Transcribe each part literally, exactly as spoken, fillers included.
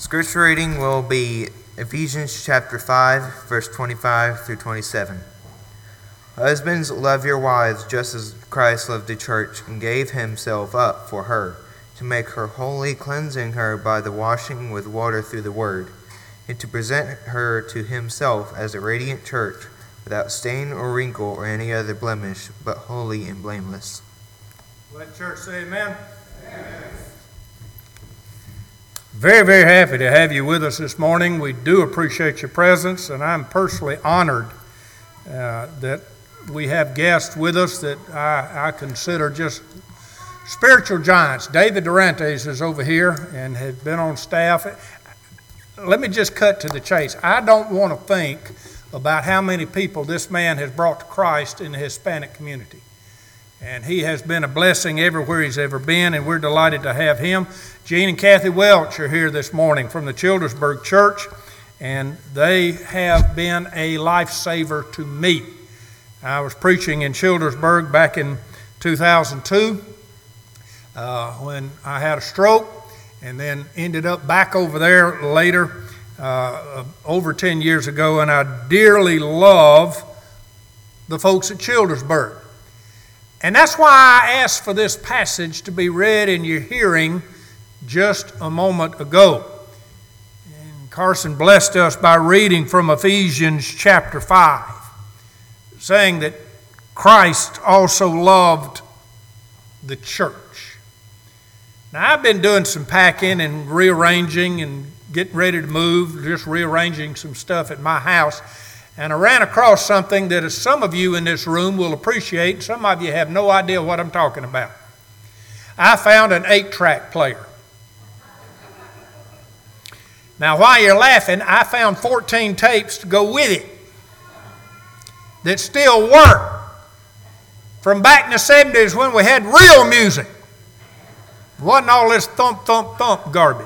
Scripture reading will be Ephesians chapter five, verse twenty-five through twenty-seven. Husbands, love your wives just as Christ loved the church and gave himself up for her, to make her holy, cleansing her by the washing with water through the word, and to present her to himself as a radiant church, without stain or wrinkle or any other blemish, but holy and blameless. Let the church say amen. Amen. Very, very happy to have you with us this morning. We do appreciate your presence, and I'm personally honored uh, that we have guests with us that I, I consider just spiritual giants. David Durantes is over here and has been on staff. Let me just cut to the chase. I don't want to think about how many people this man has brought to Christ in the Hispanic community. And he has been a blessing everywhere he's ever been, and we're delighted to have him. Gene and Kathy Welch are here this morning from the Childersburg Church, and they have been a lifesaver to me. I was preaching in Childersburg back in two thousand two uh, when I had a stroke, and then ended up back over there later, uh, over ten years ago, and I dearly love the folks at Childersburg. And that's why I asked for this passage to be read in your hearing just a moment ago. And Carson blessed us by reading from Ephesians chapter five, saying that Christ also loved the church. Now, I've been doing some packing and rearranging and getting ready to move, just rearranging some stuff at my house. And I ran across something that some of you in this room will appreciate, and some of you have no idea what I'm talking about. I found an eight-track player. Now, while you're laughing, I found fourteen tapes to go with it that still work from back in the seventies when we had real music. It wasn't all this thump, thump, thump garbage.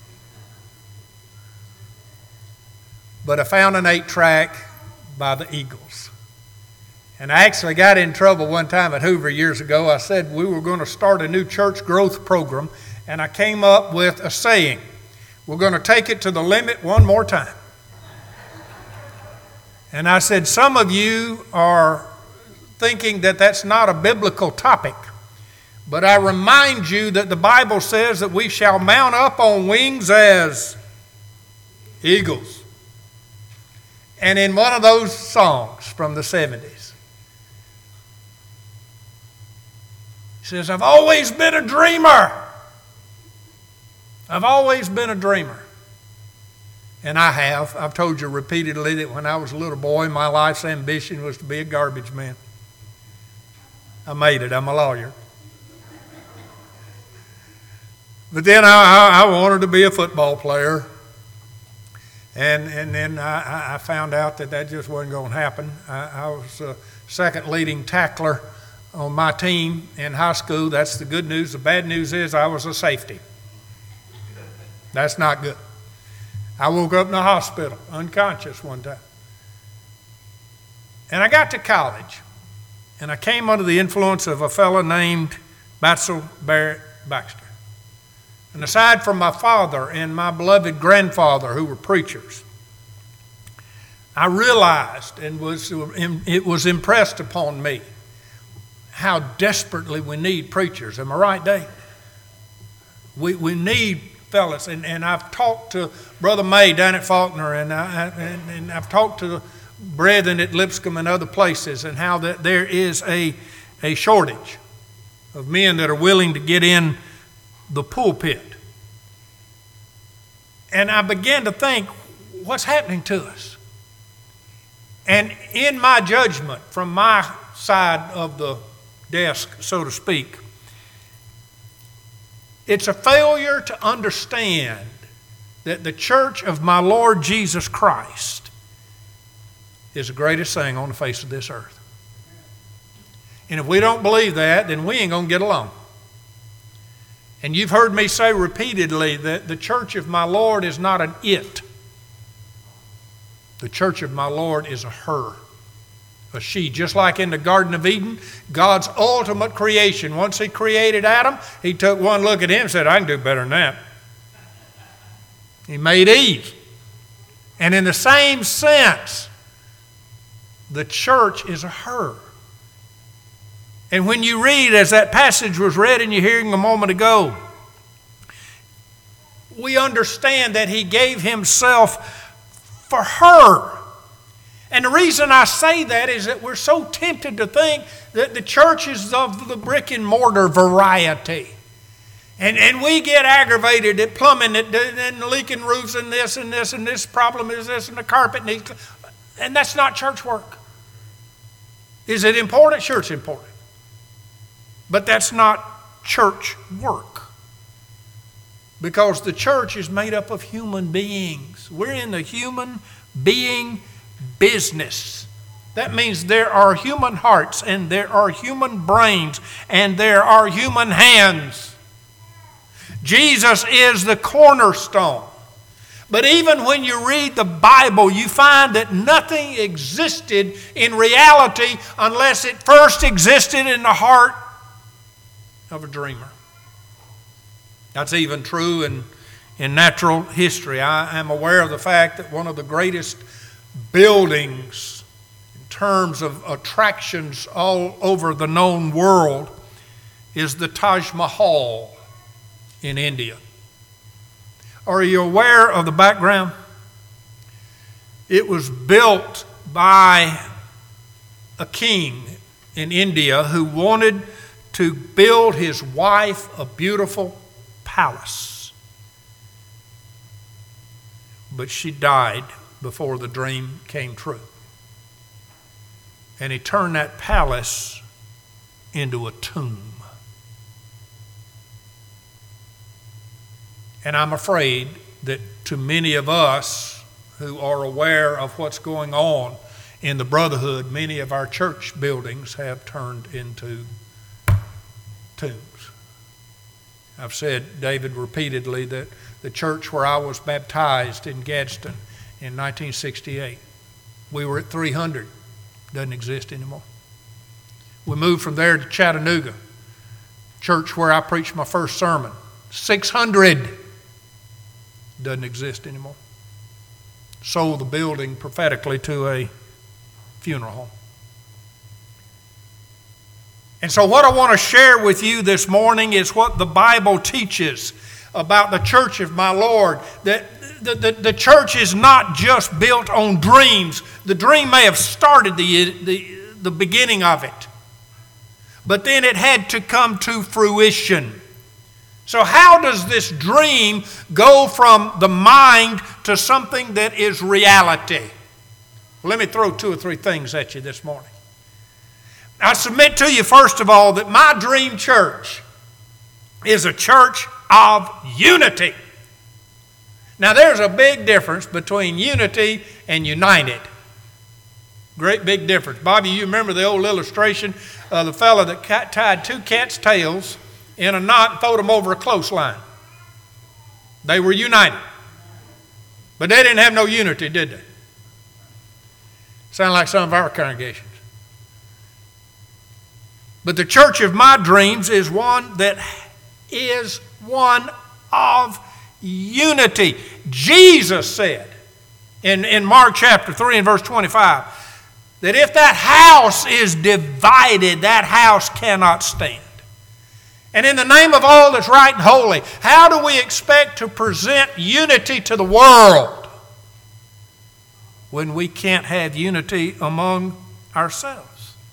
But I found an eight-track by the Eagles. And I actually got in trouble one time at Hoover years ago. I said we were going to start a new church growth program, and I came up with a saying: we're going to take it to the limit one more time. And I said, some of you are thinking that that's not a biblical topic, but I remind you that the Bible says that we shall mount up on wings as eagles. And in one of those songs from the seventies, he says, I've always been a dreamer. I've always been a dreamer. And I have. I've told you repeatedly that when I was a little boy, my life's ambition was to be a garbage man. I made it. I'm a lawyer. But then I, I, I wanted to be a football player. And and then I, I found out that that just wasn't going to happen. I, I was a second leading tackler on my team in high school. That's the good news. The bad news is I was a safety. That's not good. I woke up in the hospital, unconscious one time. And I got to college, and I came under the influence of a fellow named Batzel Barrett Baxter. And aside from my father and my beloved grandfather who were preachers, I realized and was it was impressed upon me how desperately we need preachers. Am I right, Dave? We we need fellas, and, and I've talked to Brother May down at Faulkner, and, I, and, and I've talked to the brethren at Lipscomb and other places, and how that there is a, a shortage of men that are willing to get in the pulpit. And I began to think, what's happening to us? And in my judgment, from my side of the desk, so to speak, it's a failure to understand that the church of my Lord Jesus Christ is the greatest thing on the face of this earth. And if we don't believe that, then we ain't going to get along. And you've heard me say repeatedly that the church of my Lord is not an it. The church of my Lord is a her, a she. Just like in the Garden of Eden, God's ultimate creation. Once He created Adam, He took one look at him and said, I can do better than that. He made Eve. And in the same sense, the church is a her. And when you read, as that passage was read in your hearing a moment ago, we understand that he gave himself for her. And the reason I say that is that we're so tempted to think that the church is of the brick and mortar variety. And, and we get aggravated at plumbing and, and leaking roofs and this and this and this problem is this and the carpet needs. And that's not church work. Is it important? Sure, it's important. But that's not church work. Because the church is made up of human beings. We're in the human being business. That means there are human hearts and there are human brains and there are human hands. Jesus is the cornerstone. But even when you read the Bible, you find that nothing existed in reality unless it first existed in the heart of a dreamer. That's even true in, in natural history. I am aware of the fact that one of the greatest buildings in terms of attractions all over the known world is the Taj Mahal in India. Are you aware of the background? It was built by a king in India who wanted to build his wife a beautiful palace. But she died before the dream came true. And he turned that palace into a tomb. And I'm afraid that to many of us who are aware of what's going on in the brotherhood, many of our church buildings have turned into tombs. I've said, David, repeatedly that the church where I was baptized in Gadsden in nineteen sixty-eight, we were at three hundred. Doesn't exist anymore. We moved from there to Chattanooga, church where I preached my first sermon. six hundred. Doesn't exist anymore. Sold the building prophetically to a funeral home. And so what I want to share with you this morning is what the Bible teaches about the church of my Lord. That the, the, the church is not just built on dreams. The dream may have started the, the, the beginning of it. But then it had to come to fruition. So how does this dream go from the mind to something that is reality? Well, let me throw two or three things at you this morning. I submit to you, first of all, that my dream church is a church of unity. Now, there's a big difference between unity and united. Great big difference. Bobby, you remember the old illustration of the fella that cat, tied two cats' tails in a knot and throwed them over a clothesline. They were united. But they didn't have no unity, did they? Sound like some of our congregations. But the church of my dreams is one that is one of unity. Jesus said in, in Mark chapter three and verse twenty-five that if that house is divided, that house cannot stand. And in the name of all that's right and holy, how do we expect to present unity to the world when we can't have unity among ourselves?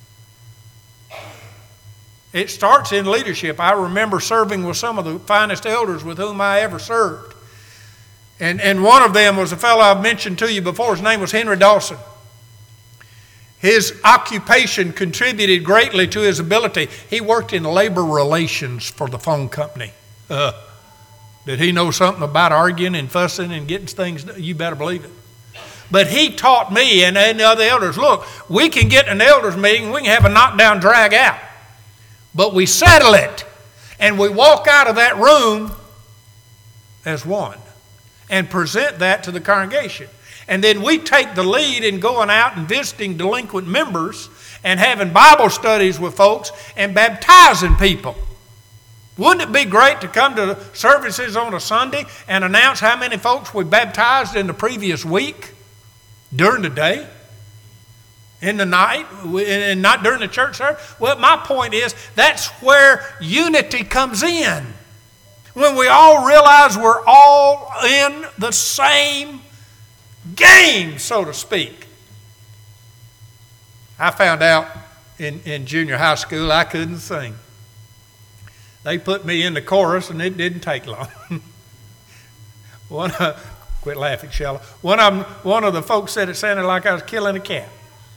It starts in leadership. I remember serving with some of the finest elders with whom I ever served. And, and one of them was a fellow I've mentioned to you before. His name was Henry Dawson. His occupation contributed greatly to his ability. He worked in labor relations for the phone company. Uh, did he know something about arguing and fussing and getting things done? You better believe it. But he taught me and, and the other elders, look, we can get an elders meeting, we can have a knockdown drag out. But we settle it, and we walk out of that room as one and present that to the congregation. And then we take the lead in going out and visiting delinquent members and having Bible studies with folks and baptizing people. Wouldn't it be great to come to services on a Sunday and announce how many folks we baptized in the previous week, during the day, in the night, and not during the church service? Well, my point is, that's where unity comes in. When we all realize we're all in the same game, so to speak. I found out in, in junior high school I couldn't sing. They put me in the chorus, and it didn't take long. One, uh, quit laughing, Shella. One of them, one of the folks said it sounded like I was killing a cat.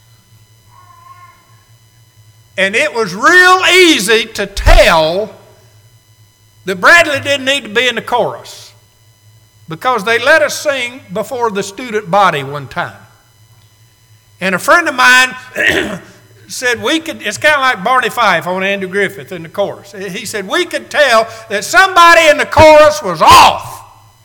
And it was real easy to tell that Bradley didn't need to be in the chorus, because they let us sing before the student body one time. And a friend of mine said we could, it's kind of like Barney Fife on Andrew Griffith in the chorus. He said we could tell that somebody in the chorus was off.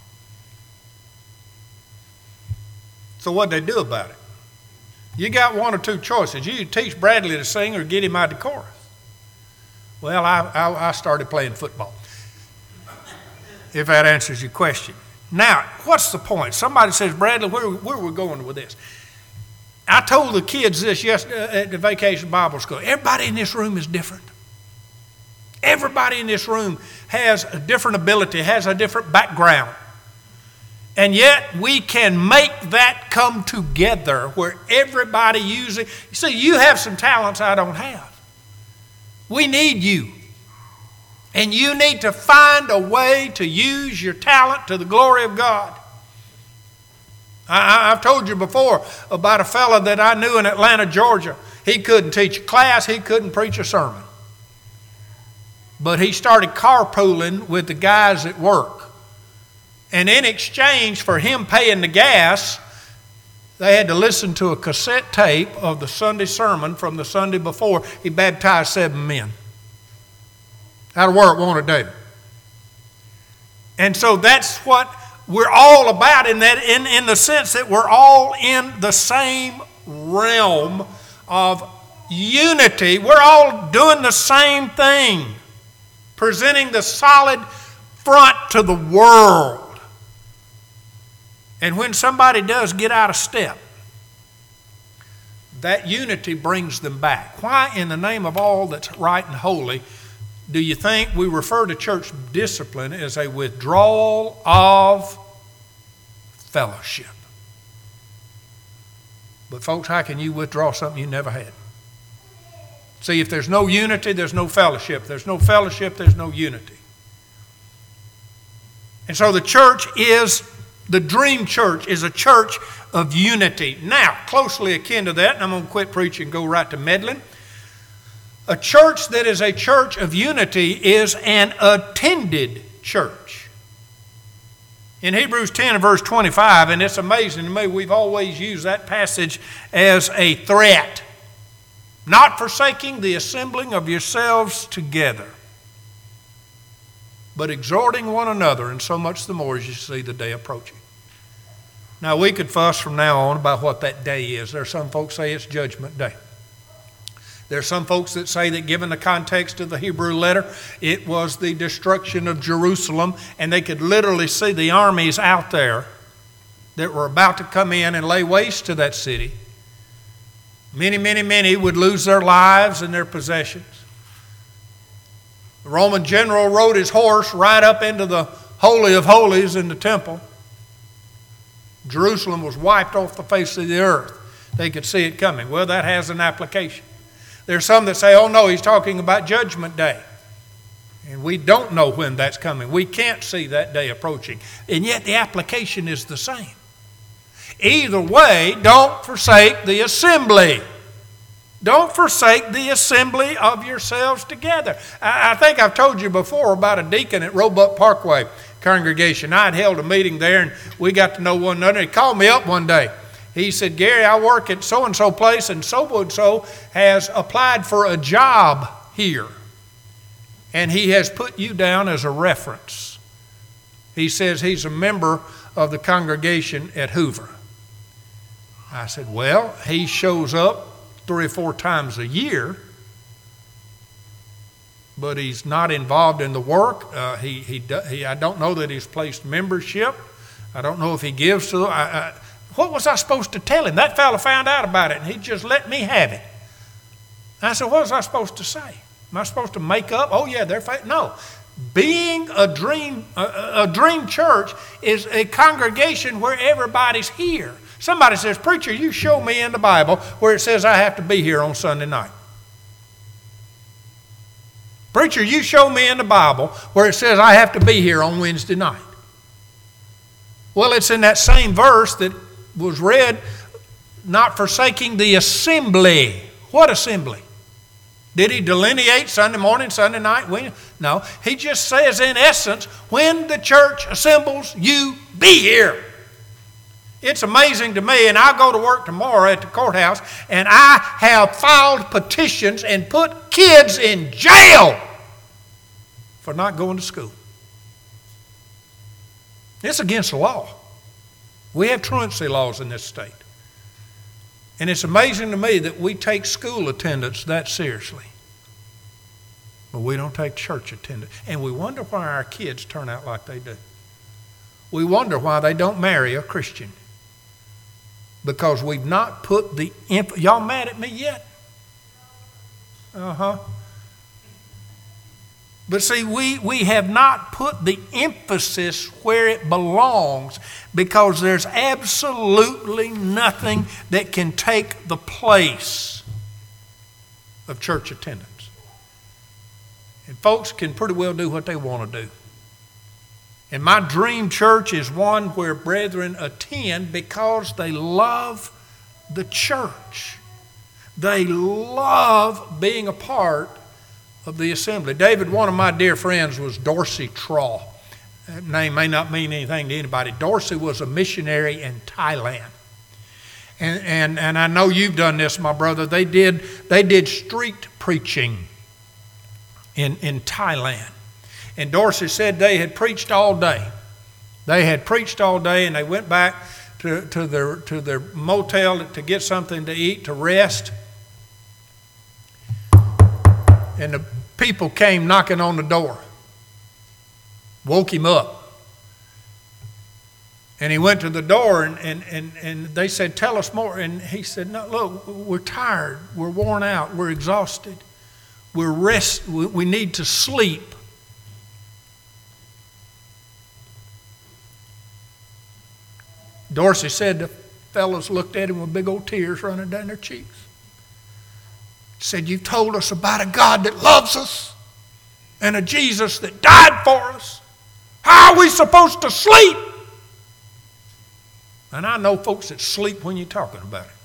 So what'd they do about it? You got one or two choices. You could teach Bradley to sing or get him out of the chorus. Well, I, I, I started playing football, if that answers your question. Now, what's the point? Somebody says, Bradley, where, where are we going with this? I told the kids this yesterday at the Vacation Bible School. Everybody in this room is different. Everybody in this room has a different ability, has a different background. And yet we can make that come together where everybody uses it. You see, you have some talents I don't have. We need you. And you need to find a way to use your talent to the glory of God. I, I've told you before about a fellow that I knew in Atlanta, Georgia. He couldn't teach a class. He couldn't preach a sermon. But he started carpooling with the guys at work. And in exchange for him paying the gas, they had to listen to a cassette tape of the Sunday sermon from the Sunday before. He baptized seven men. That'll work, won't it, David? And so that's what we're all about, in that, in, in the sense that we're all in the same realm of unity. We're all doing the same thing, presenting the solid front to the world. And when somebody does get out of step, that unity brings them back. Why in the name of all that's right and holy do you think we refer to church discipline as a withdrawal of fellowship? But folks, how can you withdraw something you never had? See, if there's no unity, there's no fellowship. If there's no fellowship, there's no unity. And so the church is, the dream church is a church of unity. Now, closely akin to that, and I'm going to quit preaching and go right to meddling. A church that is a church of unity is an attended church. In Hebrews ten and verse twenty-five, and it's amazing to me, we've always used that passage as a threat. Not forsaking the assembling of yourselves together, but exhorting one another, and so much the more as you see the day approaching. Now, we could fuss from now on about what that day is. There are some folks say it's Judgment Day. There are some folks that say that given the context of the Hebrew letter, it was the destruction of Jerusalem, and they could literally see the armies out there that were about to come in and lay waste to that city. Many, many, many would lose their lives and their possessions. The Roman general rode his horse right up into the Holy of Holies in the temple. Jerusalem was wiped off the face of the earth. They could see it coming. Well, that has an application. There's some that say, oh no, he's talking about Judgment Day. And we don't know when that's coming. We can't see that day approaching. And yet the application is the same. Either way, don't forsake the assembly. Don't forsake the assembly of yourselves together. I, I think I've told you before about a deacon at Roebuck Parkway congregation. I had held a meeting there, and we got to know one another. He called me up one day. He said, Gary, I work at so-and-so place, and so-and-so has applied for a job here. And he has put you down as a reference. He says he's a member of the congregation at Hoover. I said, well, he shows up three or four times a year. but he's not involved in the work. Uh, he, he, he, I don't know that he's placed membership. I don't know if he gives to, I, I, what was I supposed to tell him? That fella found out about it and he just let me have it. I said, what was I supposed to say? Am I supposed to make up? Oh yeah, they're faith. No. Being a dream, a, a dream church is a congregation where everybody's here. Somebody says, preacher, you show me in the Bible where it says I have to be here on Sunday night. Preacher, you show me in the Bible where it says I have to be here on Wednesday night. Well, it's in that same verse that was read, not forsaking the assembly. What assembly? Did he delineate Sunday morning, Sunday night? When? No. He just says, in essence, when the church assembles, you be here. It's amazing to me, and I'll go to work tomorrow at the courthouse, and I have filed petitions and put kids in jail for not going to school. It's against the law. We have truancy laws in this state. And it's amazing to me that we take school attendance that seriously. But we don't take church attendance. And we wonder why our kids turn out like they do. We wonder why they don't marry a Christian. Because we've not put the... Imp- Y'all mad at me yet? Uh-huh. But see, we, we have not put the emphasis where it belongs because there's absolutely nothing that can take the place of church attendance. And folks can pretty well do what they want to do. And my dream church is one where brethren attend because they love the church. They love being a part of the assembly. David, one of my dear friends was Dorsey Traw. That name may not mean anything to anybody. Dorsey was a missionary in Thailand. And, and, and I know you've done this, my brother. They did, they did street preaching in, in Thailand. And Dorsey said they had preached all day. They had preached all day and they went back to, to, their, to their motel to get something to eat, to rest. And the people came knocking on the door. Woke him up. And he went to the door and, and, and, and they said, tell us more. And he said, no, look, we're tired. We're worn out. We're exhausted. We're rest. We, we need to sleep. Dorsey said the fellows looked at him with big old tears running down their cheeks. Said, you've told us about a God that loves us and a Jesus that died for us. How are we supposed to sleep? And I know folks that sleep when you're talking about it.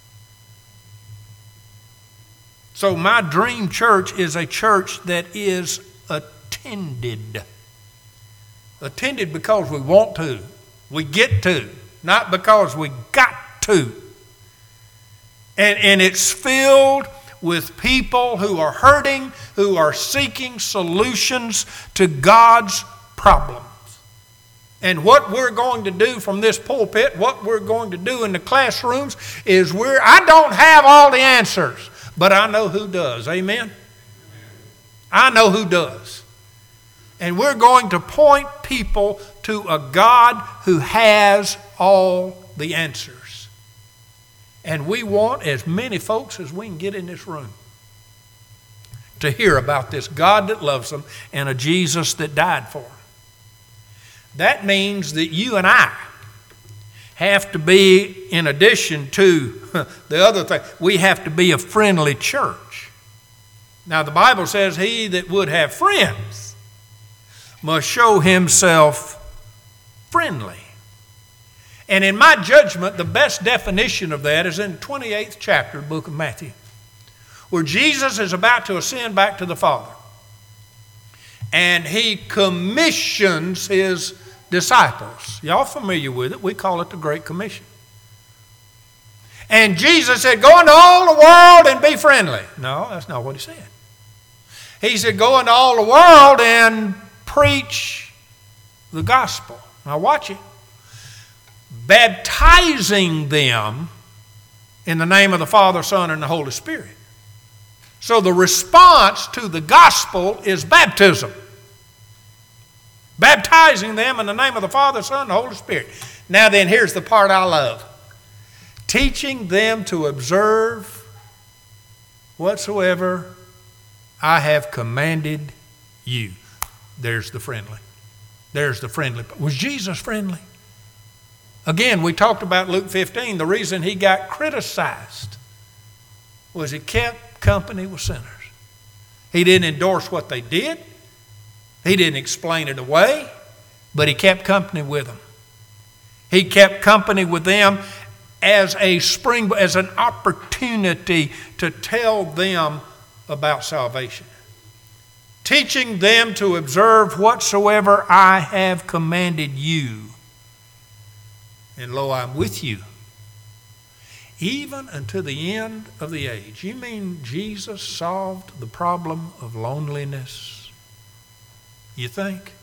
So my dream church is a church that is attended. Attended because we want to. We get to. Not because we got to. And, and it's filled with people who are hurting, who are seeking solutions to God's problems. And what we're going to do from this pulpit, what we're going to do in the classrooms is we're, I don't have all the answers, but I know who does. Amen? I know who does. And we're going to point people to a God who has all the answers. And we want as many folks as we can get in this room to hear about this God that loves them and a Jesus that died for them. That means that you and I have to be, in addition to the other thing, we have to be a friendly church. Now the Bible says he that would have friends must show himself friendly. And in my judgment, the best definition of that is in the twenty-eighth chapter of the book of Matthew, where Jesus is about to ascend back to the Father. And he commissions his disciples. Y'all familiar with it? We call it the Great Commission. And Jesus said, go into all the world and be friendly. No, that's not what he said. He said, go into all the world and preach the gospel. Now watch it. Baptizing them in the name of the Father, Son, and the Holy Spirit. So the response to the gospel is baptism. Baptizing them in the name of the Father, Son, and the Holy Spirit. Now then, here's the part I love. Teaching them to observe whatsoever I have commanded you. There's the friendly. There's the friendly. Was Jesus friendly? Again, we talked about Luke fifteen. The reason he got criticized was he kept company with sinners. He didn't endorse what they did. He didn't explain it away, but he kept company with them. He kept company with them as a spring, as an opportunity to tell them about salvation. Teaching them to observe whatsoever I have commanded you. And lo, I'm with you, even unto the end of the age. You mean Jesus solved the problem of loneliness? You think?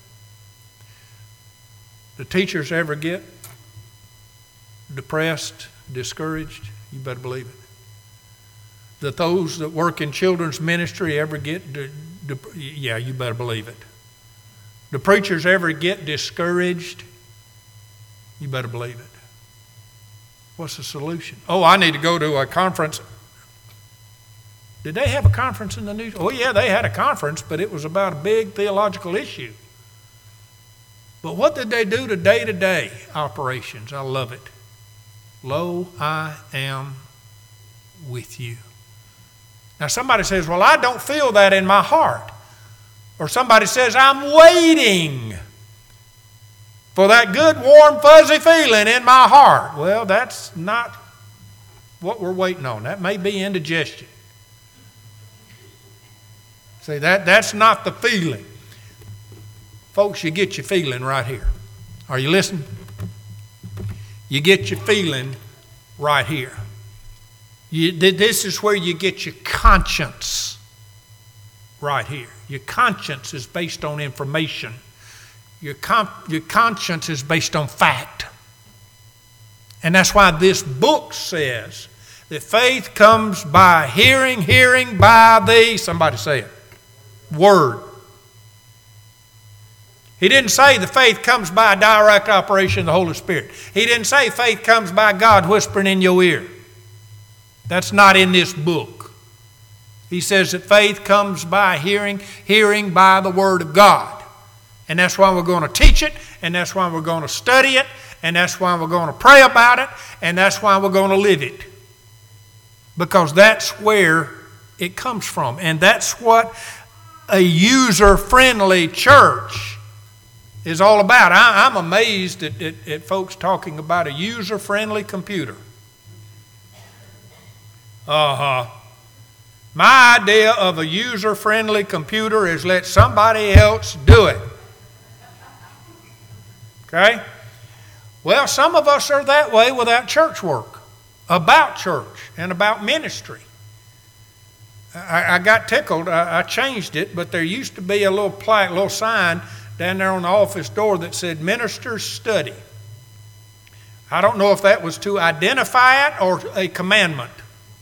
Do teachers ever get depressed, discouraged? You better believe it. That those that work in children's ministry ever get, de- de- yeah, you better believe it. Do preachers ever get discouraged? You better believe it. What's the solution? Oh, I need to go to a conference. Did they have a conference in the news? Oh, yeah, they had a conference, but it was about a big theological issue. But what did they do to day-to-day operations? I love it. Lo, I am with you. Now, somebody says, well, I don't feel that in my heart. Or somebody says, I'm waiting for that good, warm, fuzzy feeling in my heart. Well, that's not what we're waiting on. That may be indigestion. See, that, that's not the feeling. Folks, you get your feeling right here. Are you listening? You get your feeling right here. You, this is where you get your conscience right here. Your conscience is based on information. Your, comp, your conscience is based on fact. And that's why this book says that faith comes by hearing, hearing by the, somebody say it, word. He didn't say the faith comes by a direct operation of the Holy Spirit. He didn't say faith comes by God whispering in your ear. That's not in this book. He says that faith comes by hearing, hearing by the Word of God. And that's why we're going to teach it, and that's why we're going to study it, and that's why we're going to pray about it, and that's why we're going to live it. Because that's where it comes from. And that's what a user-friendly church is all about. I, I'm amazed at, at, at folks talking about a user-friendly computer. Uh-huh. My idea of a user-friendly computer is let somebody else do it. Okay? Well, some of us are that way without church work, about church and about ministry. I, I got tickled. I, I changed it, but there used to be a little plaque, a little sign down there on the office door that said Minister's Study. I don't know if that was to identify it or a commandment.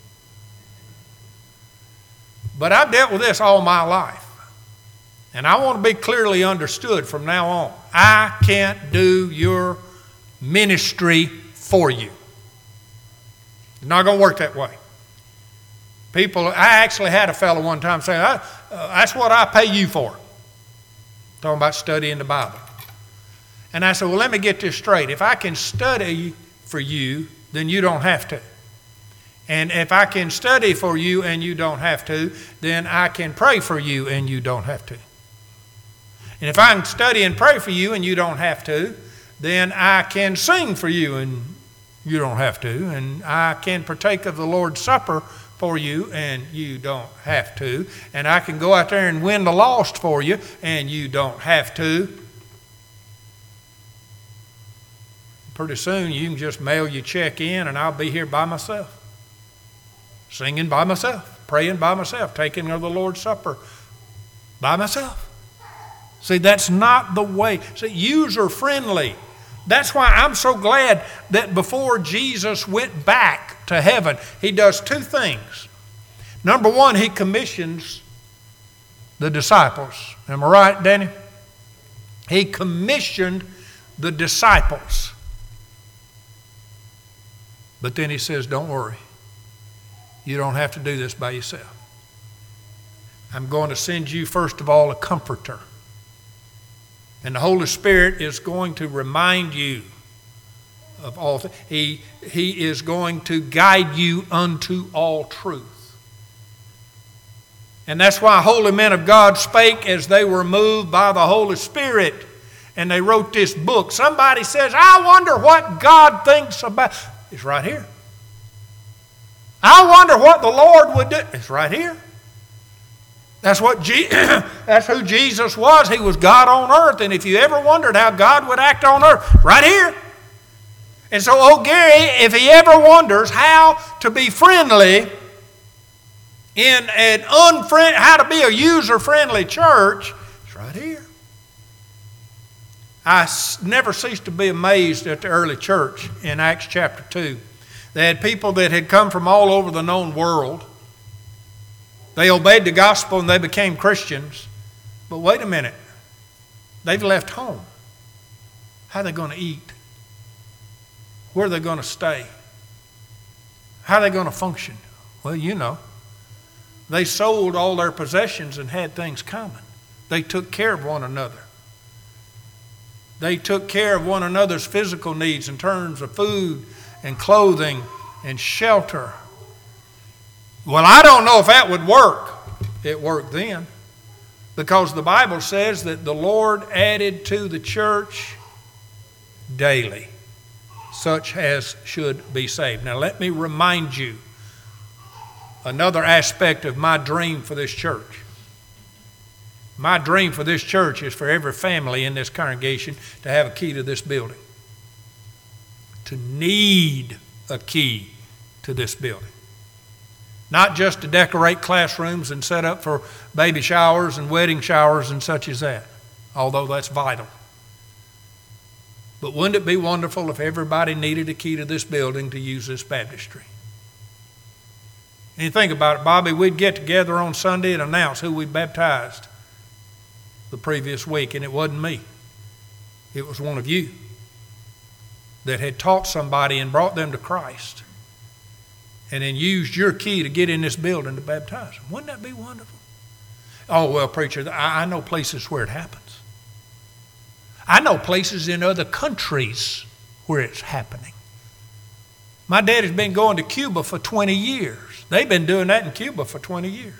But I've dealt with this all my life. And I want to be clearly understood from now on. I can't do your ministry for you. It's not going to work that way. People, I actually had a fellow one time say, uh, that's what I pay you for. Talking about studying the Bible. And I said, well, let me get this straight. If I can study for you, then you don't have to. And if I can study for you and you don't have to, then I can pray for you and you don't have to. And if I can study and pray for you and you don't have to, then I can sing for you and you don't have to. And I can partake of the Lord's Supper for you and you don't have to. And I can go out there and win the lost for you and you don't have to. Pretty soon you can just mail your check in and I'll be here by myself. Singing by myself, praying by myself, taking of the Lord's Supper by myself. See, that's not the way. See, user-friendly. That's why I'm so glad that before Jesus went back to heaven, he does two things. Number one, he commissions the disciples. Am I right, Danny? He commissioned the disciples. But then he says, don't worry. You don't have to do this by yourself. I'm going to send you, first of all, a comforter. And the Holy Spirit is going to remind you of all things. He, he is going to guide you unto all truth. And that's why holy men of God spake as they were moved by the Holy Spirit. And they wrote this book. Somebody says, I wonder what God thinks about. It's right here. I wonder what the Lord would do. It's right here. That's what Je- that's who Jesus was. He was God on earth. And if you ever wondered how God would act on earth, right here. And so, oh Gary, if he ever wonders how to be friendly in an unfriend, how to be a user-friendly church, it's right here. I s- never ceased to be amazed at the early church in Acts chapter two. They had people that had come from all over the known world. They obeyed the gospel and they became Christians. But wait a minute. They've left home. How are they going to eat? Where are they going to stay? How are they going to function? Well, you know. They sold all their possessions and had things common. They took care of one another. They took care of one another's physical needs in terms of food and clothing and shelter. Well, I don't know if that would work. It worked then. Because the Bible says that the Lord added to the church daily such as should be saved. Now let me remind you another aspect of my dream for this church. My dream for this church is for every family in this congregation to have a key to this building. To need a key to this building. Not just to decorate classrooms and set up for baby showers and wedding showers and such as that, although that's vital. But wouldn't it be wonderful if everybody needed a key to this building to use this baptistry? And you think about it, Bobby, we'd get together on Sunday and announce who we baptized the previous week, and it wasn't me. It was one of you that had taught somebody and brought them to Christ and then used your key to get in this building to baptize them. Wouldn't that be wonderful? Oh, well, preacher, I, I know places where it happens. I know places in other countries where it's happening. My dad has been going to Cuba for twenty years. They've been doing that in Cuba for twenty years.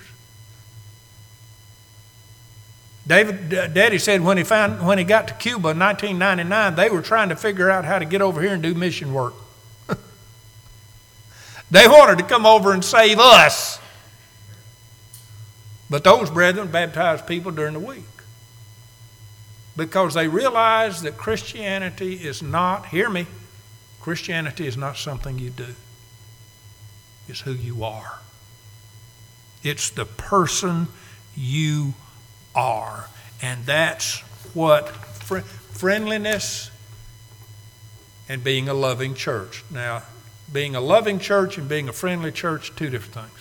David, Daddy said when he found when he got to Cuba in nineteen ninety-nine, they were trying to figure out how to get over here and do mission work. They wanted to come over and save us. But those brethren baptized people during the week because they realized that Christianity is not, hear me, Christianity is not something you do. It's who you are. It's the person you are. And that's what fr- friendliness and being a loving church. Now, being a loving church and being a friendly church, two different things.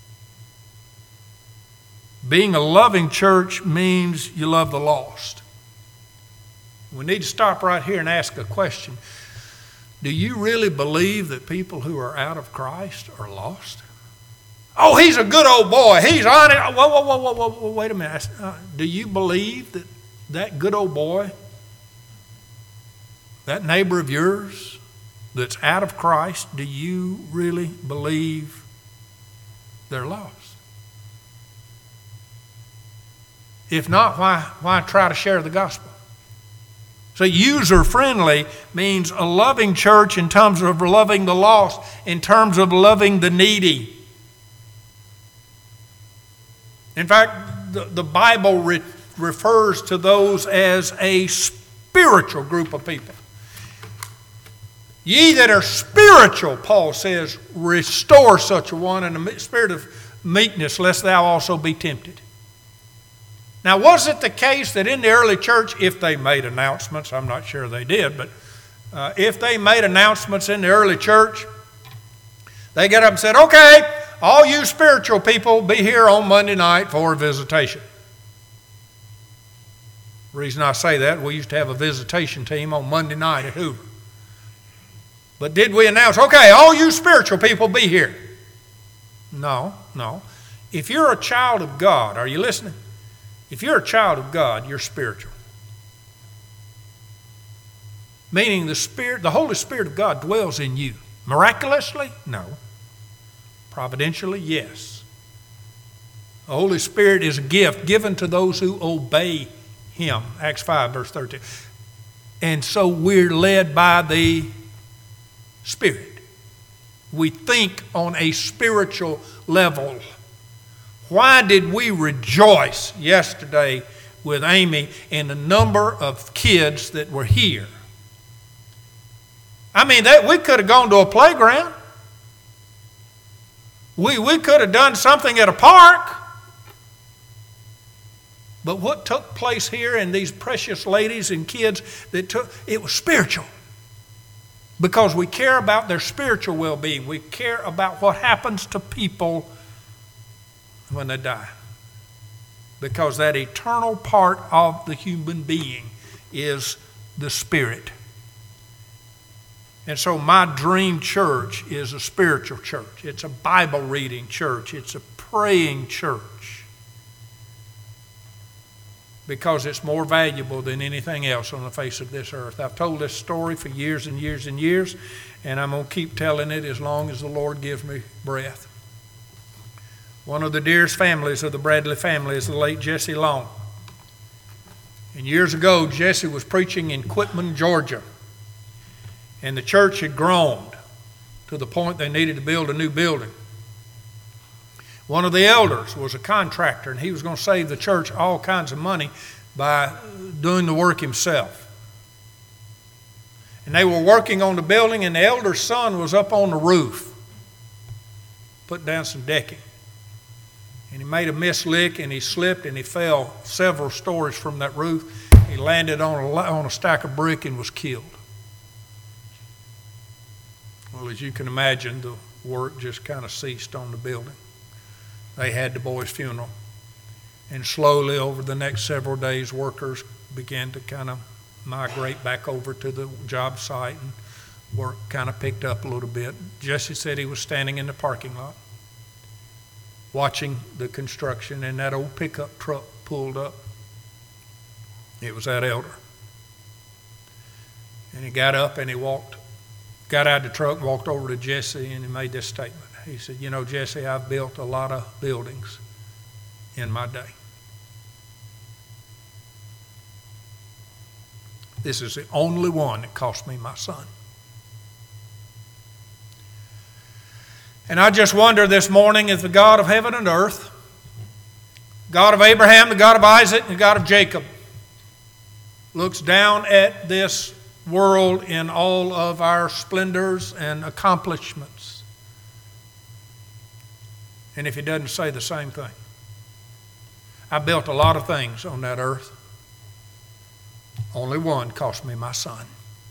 Being a loving church means you love the lost. We need to stop right here and ask a question. Do you really believe that people who are out of Christ are lost? Oh, he's a good old boy. He's on it. Whoa, whoa, whoa, whoa, whoa, whoa. Wait a minute. Uh, do you believe that that good old boy, that neighbor of yours that's out of Christ, do you really believe they're lost? If not, why, why try to share the gospel? So user-friendly means a loving church in terms of loving the lost, in terms of loving the needy. In fact, the, the Bible re- refers to those as a spiritual group of people. Ye that are spiritual, Paul says, restore such a one in the spirit of meekness, lest thou also be tempted. Now, was it the case that in the early church, if they made announcements, I'm not sure they did, but uh, if they made announcements in the early church, they got up and said, okay, all you spiritual people, be here on Monday night for a visitation. The reason I say that, we used to have a visitation team on Monday night at Hoover. But did we announce, okay, all you spiritual people, be here? No, no. If you're a child of God, are you listening? If you're a child of God, you're spiritual. Meaning the Spirit, the Holy Spirit of God dwells in you. Miraculously? No. Providentially? Yes. The Holy Spirit is a gift given to those who obey Him. Acts five, verse thirteen. And so we're led by the Spirit. We think on a spiritual level. Why did we rejoice yesterday with Amy and the number of kids that were here? I mean, that we could have gone to a playground. We, we could have done something at a park. But what took place here and these precious ladies and kids, that took, it was spiritual. Because we care about their spiritual well-being. We care about what happens to people when they die. Because that eternal part of the human being is the spirit. And so my dream church is a spiritual church. It's a Bible reading church. It's a praying church. Because it's more valuable than anything else on the face of this earth. I've told this story for years and years and years, and I'm going to keep telling it as long as the Lord gives me breath. One of the dearest families of the Bradley family is the late Jesse Long. And years ago, Jesse was preaching in Quitman, Georgia. And the church had grown to the point they needed to build a new building. One of the elders was a contractor, and he was going to save the church all kinds of money by doing the work himself. And they were working on the building, and the elder's son was up on the roof, putting down some decking. And he made a mislick, and he slipped, and he fell several stories from that roof. He landed on a, on a stack of brick and was killed. Well, as you can imagine, the work just kind of ceased on the building. They had the boy's funeral. And slowly over the next several days, workers began to kind of migrate back over to the job site, and work kind of picked up a little bit. Jesse said he was standing in the parking lot watching the construction, and that old pickup truck pulled up. It was that elder. And he got up and he walked, got out of the truck, walked over to Jesse, and he made this statement. He said, you know, Jesse, I've built a lot of buildings in my day. This is the only one that cost me my son. And I just wonder this morning, if the God of heaven and earth, God of Abraham, the God of Isaac, and the God of Jacob, looks down at this world in all of our splendors and accomplishments, and if he doesn't say the same thing. I built a lot of things on that earth. Only one cost me my son.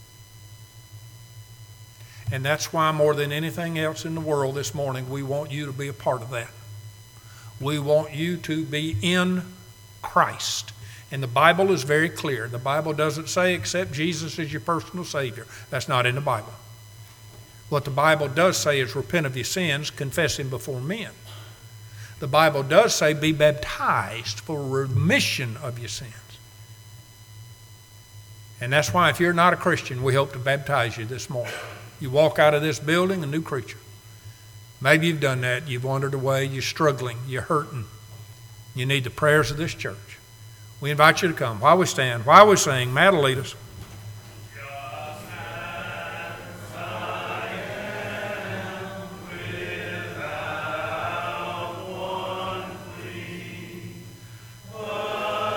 And that's why, more than anything else in the world this morning, we want you to be a part of that. We want you to be in Christ. And the Bible is very clear. The Bible doesn't say accept Jesus as your personal Savior. That's not in the Bible. What the Bible does say is repent of your sins, confess Him before men. The Bible does say be baptized for remission of your sins. And that's why, if you're not a Christian, we hope to baptize you this morning. You walk out of this building a new creature. Maybe you've done that. You've wandered away. You're struggling. You're hurting. You need the prayers of this church. We invite you to come. While we stand, while we sing, Matt will lead us.